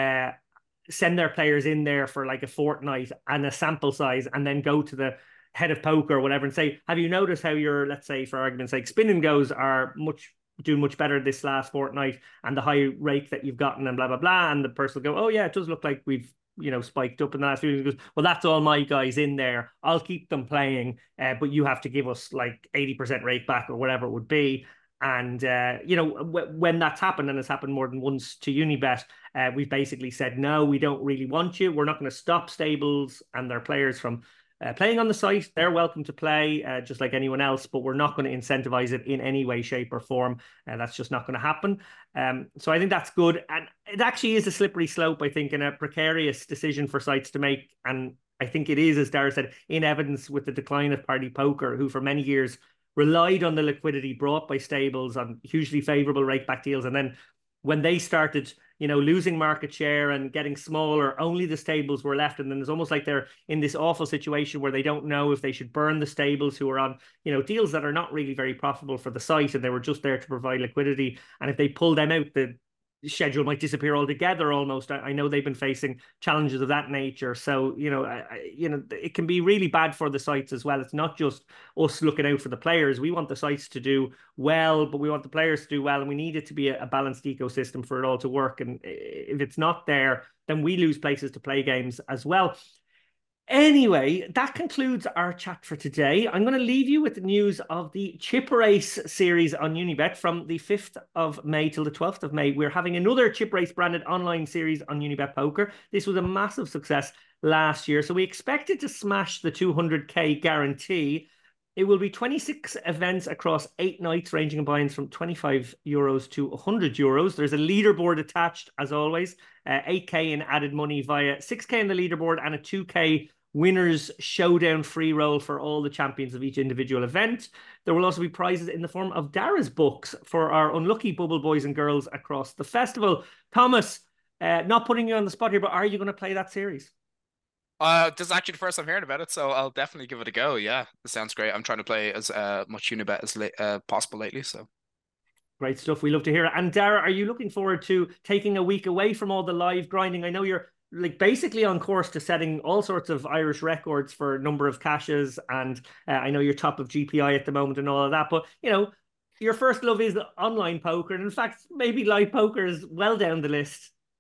send their players in there for like a fortnight and a sample size, and then go to the head of poker or whatever and say, have you noticed how your, let's say for argument's sake, spin and goes are doing much better this last fortnight, and the high rake that you've gotten, and blah blah blah, and the person will go, oh yeah, it does look like we've, you know, spiked up in the last few years. He goes, well, that's all my guys in there, I'll keep them playing, but you have to give us like 80% rake back or whatever it would be. And you know, when that's happened, and it's happened more than once to Unibet, we've basically said, no, we don't really want you. We're not going to stop stables and their players from playing on the site. They're welcome to play just like anyone else, but we're not going to incentivize it in any way, shape or form. That's just not going to happen. So I think that's good. And it actually is a slippery slope, I think, and a precarious decision for sites to make. And I think it is, as Dara said, in evidence with the decline of Party Poker, who for many years relied on the liquidity brought by stables on hugely favorable rake back deals. And then when they started, you know, losing market share and getting smaller, only the stables were left. And then it's almost like they're in this awful situation where they don't know if they should burn the stables who are on, you know, deals that are not really very profitable for the site, and they were just there to provide liquidity. And if they pull them out, the schedule might disappear altogether almost. I know they've been facing challenges of that nature. So, you know, it can be really bad for the sites as well. It's not just us looking out for the players. We want the sites to do well, but we want the players to do well, and we need it to be a balanced ecosystem for it all to work. And if it's not there, then we lose places to play games as well. Anyway, that concludes our chat for today. I'm going to leave you with the news of the Chip Race series on Unibet from the 5th of May till the 12th of May. We're having another Chip Race branded online series on Unibet Poker. This was a massive success last year, so we expect it to smash the 200k guarantee. It will be 26 events across 8 nights, ranging in buy-ins from €25 to €100. There's a leaderboard attached, as always, 8k in added money via 6k in the leaderboard, and a 2k winners showdown free roll for all the champions of each individual event. There will also be prizes in the form of Dara's books for our unlucky bubble boys and girls across the festival. Thomas, not putting you on the spot here, but are you going to play that series? This is actually the first I'm hearing about it, so I'll definitely give it a go. Yeah, it sounds great. I'm trying to play as much Unibet as possible lately, so. Great stuff. We love to hear it. And Dara, are you looking forward to taking a week away from all the live grinding? I know you're like basically on course to setting all sorts of Irish records for number of caches, and I know you're top of GPI at the moment and all of that, but you know, your first love is online poker, and in fact maybe live poker is well down the list.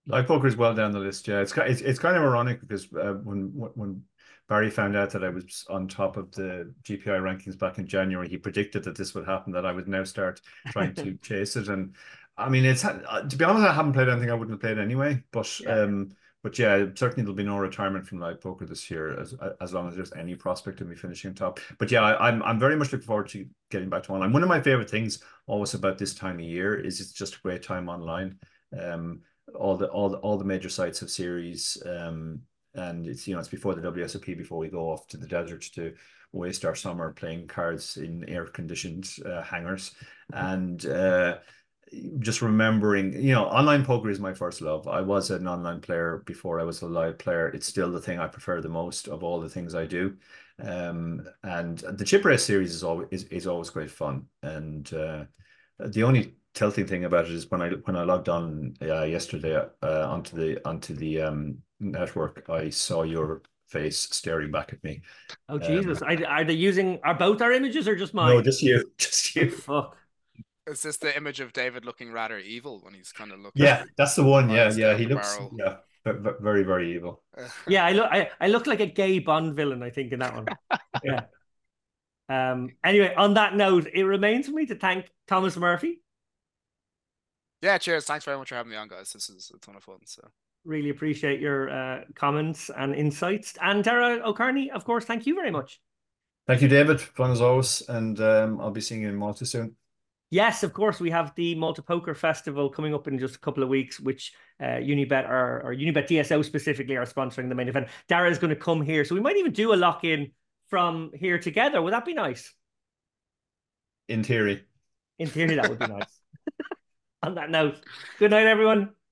Live poker is well down the list. Yeah, it's kind of ironic because when Barry found out that I was on top of the GPI rankings back in January, he predicted that this would happen, that I would now start trying to chase it. And I mean, it's to be honest, I haven't played anything I wouldn't have played anyway. Yeah. But yeah, certainly there'll be no retirement from live poker this year, as long as there's any prospect of me finishing top. But yeah, I'm very much looking forward to getting back to online. One of my favorite things always about this time of year is it's just a great time online. Um, all the major sites have series, and it's it's before the WSOP, before we go off to the desert to waste our summer playing cards in air conditioned hangars, and just remembering, online poker is my first love. I was an online player before I was a live player. It's still the thing I prefer the most of all the things I do. And the Chip Race series is always great fun. And the only tilting thing about it is when I logged on yesterday onto the network, I saw your face staring back at me. Oh Jesus! Are they using are both our images or just No, mine? just you, just Oh you. fuck! Is this the image of David looking rather evil when he's kind of looking Yeah, that's the one. Yeah, eyes yeah. down He the looks, barrel? yeah, very, very evil. Yeah, I look like a gay Bond villain, I think, in that one. Yeah. Anyway, on that note, it remains for me to thank Thomas Murphy. Yeah, cheers. Thanks very much for having me on, guys. This is a ton of fun. So Really appreciate your comments and insights. And Tara O'Kearney, of course, thank you very much. Thank you, David. Fun as always, and I'll be seeing you in Malta soon. Yes, of course, we have the Malta Poker Festival coming up in just a couple of weeks, which Unibet or Unibet DSO specifically are sponsoring the main event. Dara is going to come here, so we might even do a lock-in from here together. Would that be nice? In theory. In theory, that would be nice. On that note, good night, everyone.